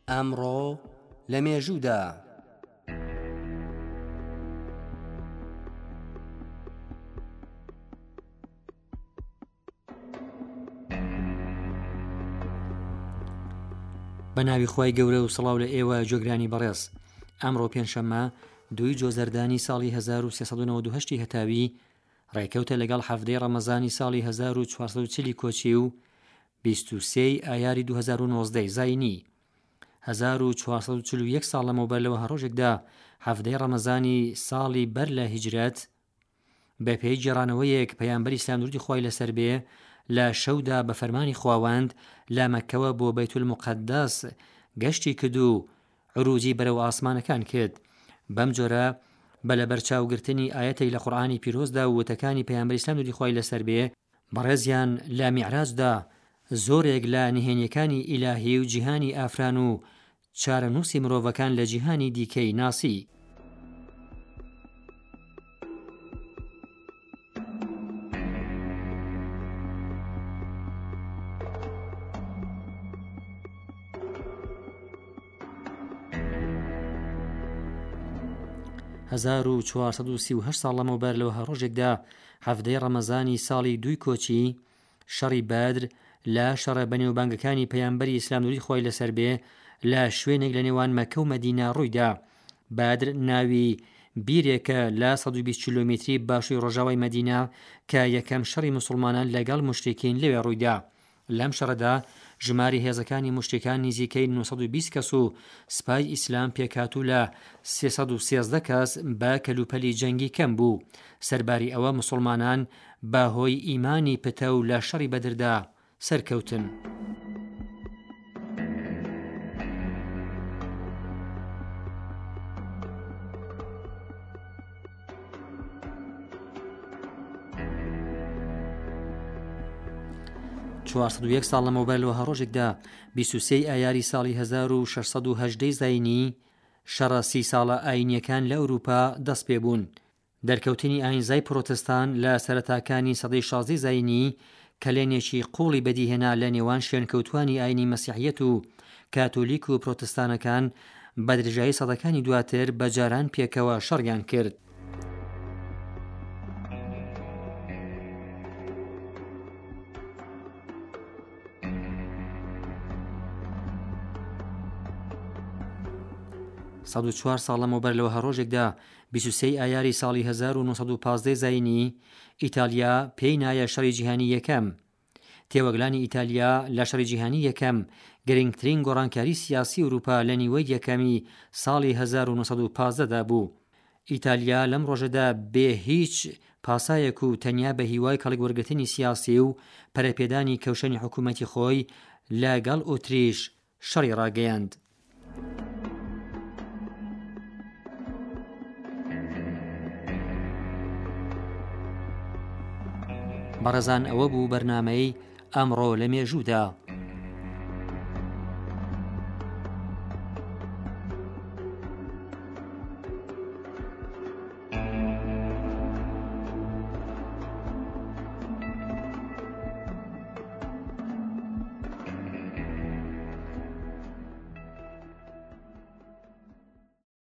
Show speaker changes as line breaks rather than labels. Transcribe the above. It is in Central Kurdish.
ئەمڕۆ لە مێژوودا بە ناوی خوای گەورە و سڵاو لە ئێوە جۆگرانی بەڕێز. ئەمڕۆ پێنجشەممە 2 جۆزەردانی ساڵی 1398 هەتاوی ڕێکەوتە لەگەڵ هەفتەی ڕەمەزانی ساڵی 1440 کۆچی و 23 ئایاری 2019 زاینی 1441 ساڵ لەمەوبەر لەوە هەڕۆژێکدا هەفتەی ڕەمەزانی ساڵی بەر لە هیجرەت بە پێی گێڕانەوەیەک پەیامبەری ئیسلام درودی خوای لەسەر بێ لە شەودا بە فەرمانی خواوەند لە مەککەوە بۆ بەیت الموقەدەس گەشتی کرد و عروجی بەرەو ئاسمانەکان کرد. بەم جۆرە بە لە بەرچاوگرتنی ئاەتێک لە قورئانی پیرۆزدا و وتەکانی پەیامبەری ئیسلام درودی خوای لەسەر بێ بەڕێزیان لە میعراجدا زۆرێک لە نهێنیەکانی ئیلاهی و جیهانی ئافران و چارەنووسی مرۆڤەکان لە جیهانی دیکەی ناسی. هەزار و 1438 ساڵ لەمەوبەر لەوە هەڕۆژێکدا هەفتەی ڕەمەزانی ساڵی 2 کۆچی شەڕی بەدر لە شەڕە بەنێوبانگەکانی پەیامبەری ئیسلام درودی خوای لەسەر بێ لە شوێنێک لە نێوان مەککە و مەدینە ڕوویدا. بەدر ناوی بیرێکە لە 120 کیلۆمتری باشووری ڕۆژاوای مەدینە کە یەکەم شەڕی موسڵمانان لەگەڵ موشریکین لەوێ ڕوویدا. لەم شەڕەدا ژماری هێزەکانی موشریکان نزیکەی 920 کەس و سپای ئیسلام پێکهاتوو لە 313 کەس بە کەلوپەلی جەنگی کەم بوو. سەرباری ئەوە موسڵمانان بەهۆی ئیمانی پتە و لە شەڕی بەدردا سەرکەوتن. یک ساڵ لەمەوبەر لەوە هەڕۆژێکدا 23 ئایاری ساڵی 1618 زاینی شەڕە 30 ساڵە ئاینیەکان لە ئەوروپا دەست پێ بوون. دەرکەوتنی ئاینزای پرۆتستان لە سەرەتاکانی سەدەی 16 زاینی کەلێنێکی قوڵی بەدیهێنا لە نێوان شوێنکەوتوانی ئاینی مەسیحیەت و کاتۆلیک و پرۆتستانەکان بە درێژایی سەدەکانی دواتر بەجاران پێکەوە شەڕیان کرد. سەد و 4 ساڵ لەمەوبەر لەوە هەڕۆژێکدا 23 ئایاری ساڵی 1915 زاینی ئیتالیا پێی نایە شەڕی جیهانی یەکەم. تێوەگلانی ئیتالیا لە شەڕی جیهانی یەکەم گرنگترین گۆڕانکاری سیاسی ئەوروپا لە نیوەی یەکەمی ساڵی 1915دا بوو. ئیتالیا لەم ڕۆژەدا بێ هیچ پاسایەک و تەنیا بە هیوای کەڵکوەرگرتنی سیاسی و پەرەپێدانی کەوشەنی حکوومەتی خۆی لەگەڵ ئۆتریش شەڕی ڕاگەیاند. بەڕێزان ئەوە بوو بەرنامەی ئەمڕۆ لە مێژوودا.